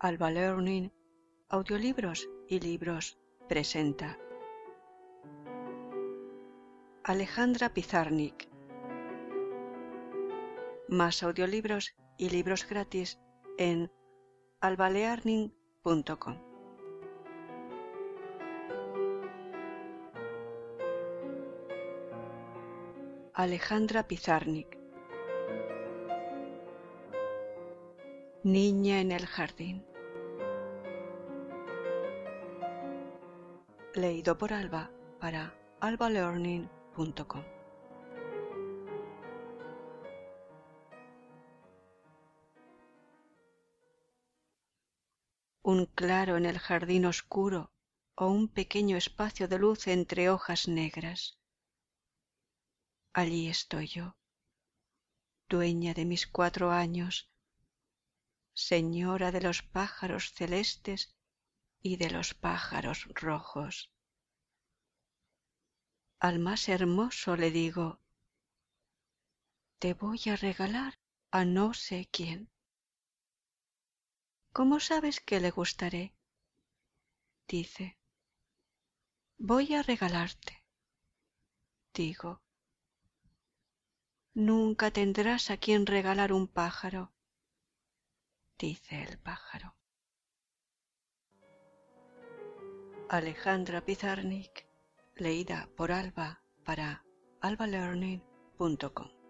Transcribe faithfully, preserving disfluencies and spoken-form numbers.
Alba Learning, Audiolibros y Libros presenta Alejandra Pizarnik. Más audiolibros y libros gratis en alba learning punto com. Alejandra Pizarnik. Niña en el jardín. Leído por Alba para alba learning punto com. Un claro en el jardín oscuro o un pequeño espacio de luz entre hojas negras. Allí estoy yo, dueña de mis cuatro años, señora de los pájaros celestes y de los pájaros rojos. Al más hermoso le digo, te voy a regalar a no sé quién. ¿Cómo sabes que le gustaré? Dice, voy a regalarte. Digo, nunca tendrás a quien regalar un pájaro. Dice el pájaro. Alejandra Pizarnik, leída por Alba para alba learning punto com.